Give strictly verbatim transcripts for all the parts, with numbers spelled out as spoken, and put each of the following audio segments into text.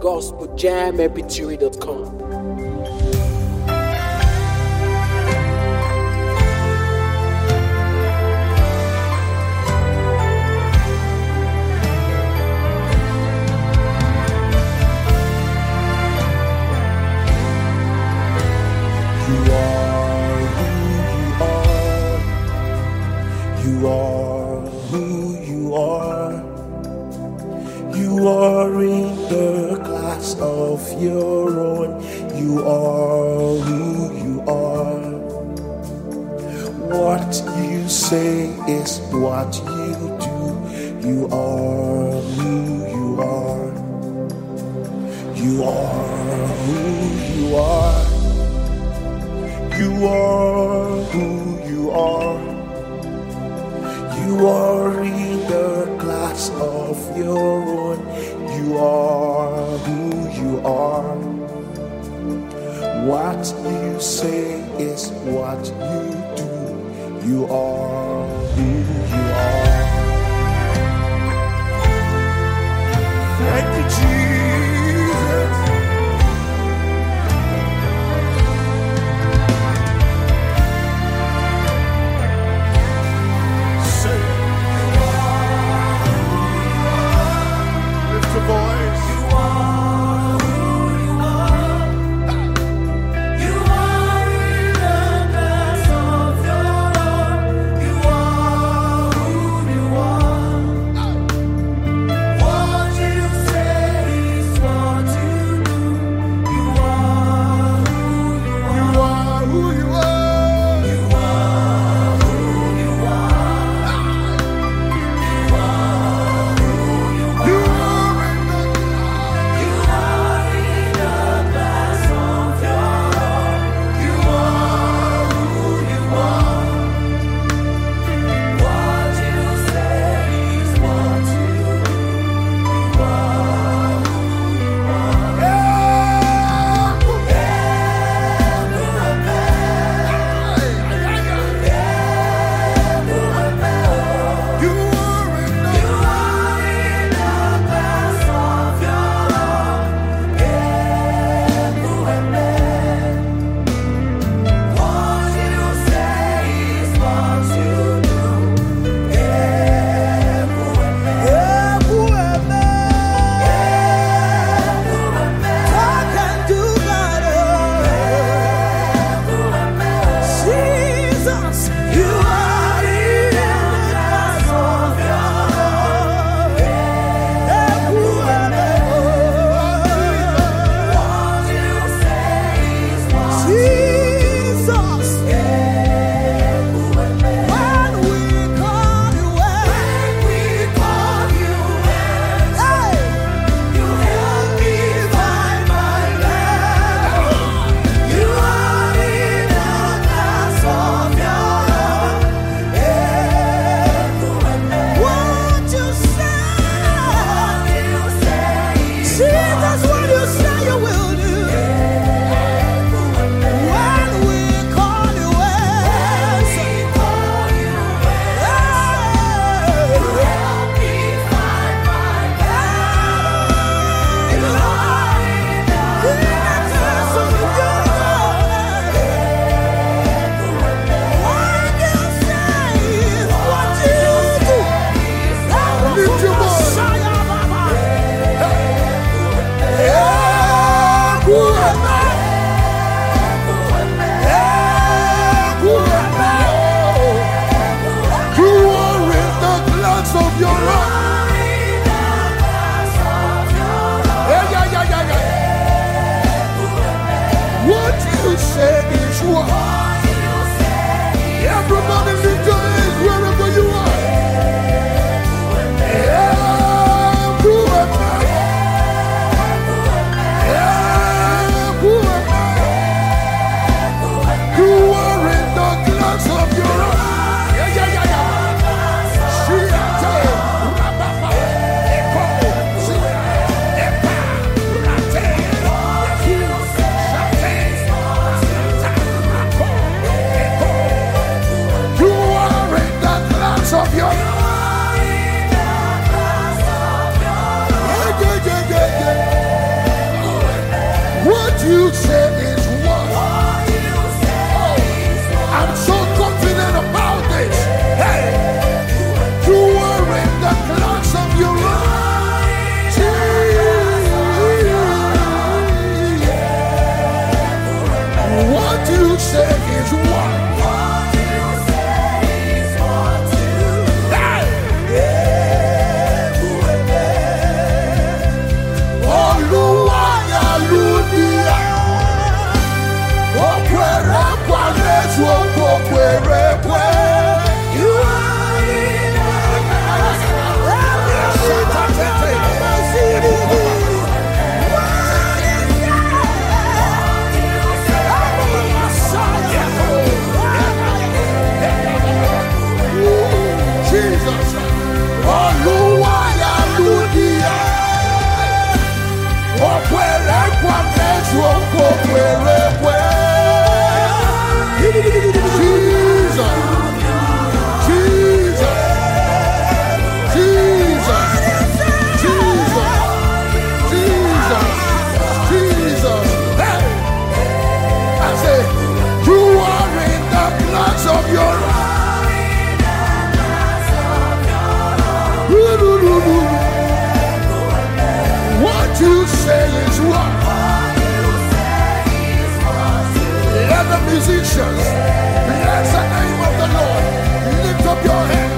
gospel jam m p three dot com. You are who you are. You are in the class of your own. You are who you are. What you say is what you do. You are who you are. You are who you are. You are who you are. You are in the class of your own. You are who you are. What you say is what you do. You are who you are. Thank you, Jesus. Voice. You are who you are. You are in the class of your own. You are who you are. What you say is what you do. You are who you are. You are who you are. You are who you are. You are who you are. Everybody lift your hands wherever you are. What you say is what? Let the musicians bless the name of the Lord. Lift up your hand.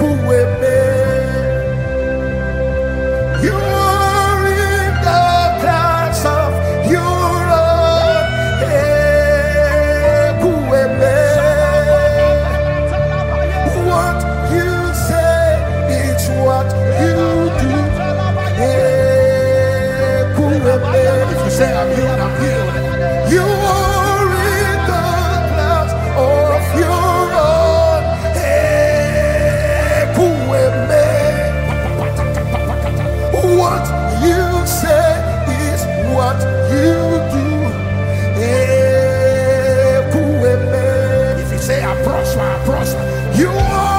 You're in the say I'm healed, I'm healed. You are in the clouds of your own. Hey, what you say is what you do. Hey, if you say I prosper, I prosper. You are